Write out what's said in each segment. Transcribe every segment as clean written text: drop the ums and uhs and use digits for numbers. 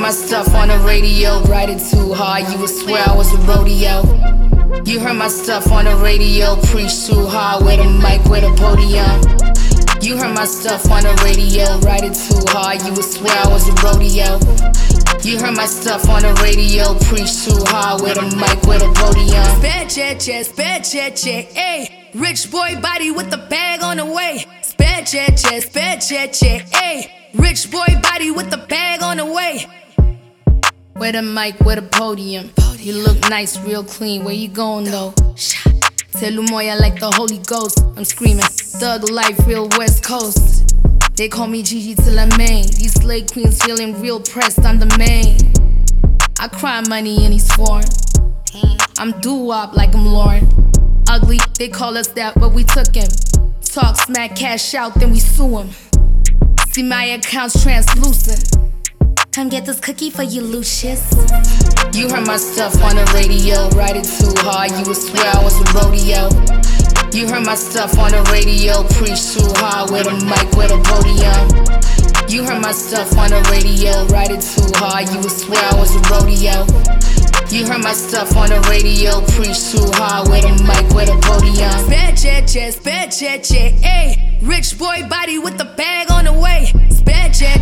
my stuff on the radio, ride it too hard, you would swear I was a rodeo. You heard my stuff on the radio, preach too hard with a mic, with a podium. You heard my stuff on the radio, ride it too hard, you would swear I was a rodeo. You heard my stuff on the radio, preach too hard with a mic, with a podium. Spare check, ayy. Rich boy body with the bag on the way. Spare check, ayy. Rich boy body with the bag on the way. With a mic, with a podium. You look nice, real clean, where you going though? Tell Lumoya like the Holy Ghost. I'm screaming, thug life, real West Coast. They call me Gigi till I'm main. These slave queens feeling real pressed, I'm the main. I cry money and he's foreign. I'm doo-wop like I'm Lauren. Ugly, they call us that, but we took him. Talk smack, cash out, then we sue him. See my account's translucent. Come get this cookie for you, Lucius. You heard my stuff on the radio, ride it too hard, you would swear I was a rodeo. You heard my stuff on the radio, preach too hard with a mic, with a podium. You heard my stuff on the radio, ride it too hard, you would swear I was a rodeo. You heard my stuff on the radio, preach too hard with a mic, with a podium. Spare check, ayy. Rich boy body with the bag on the way. Spare check,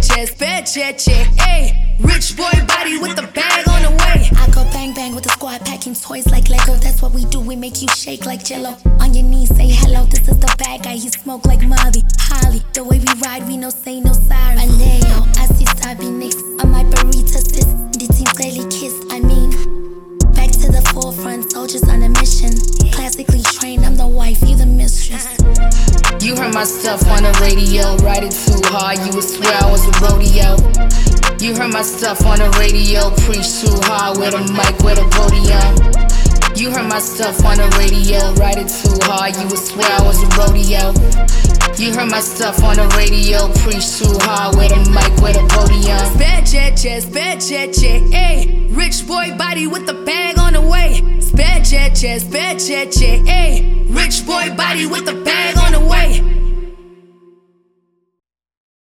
ayy. Rich boy body with the bag on the way. I go bang bang with the squad, packing toys like Lego. That's what we do, we make you shake like Jello. On your knees, say hello, this is the bad guy. He smoke like Molly, Holly. The way we ride, we no say no sorry. Aleo, I see Sabi next on my burrito sis. The team clearly kissed, I mean. Back to the forefront, soldiers on a mission. Classically trained, I'm the wife, you the mistress. You heard my stuff on the radio, ride it too hard, you would swear I was a rodeo. You heard my stuff on the radio, preach too hard with a mic, with a podium. You heard my stuff on the radio, ride it too hard, you would swear I was a rodeo. You heard my stuff on the radio, preach too hard with a mic, with a podium. Spare check, ayy. Rich boy body with the bag on the way. Spare check, ayy. Rich boy body with the bag on the way.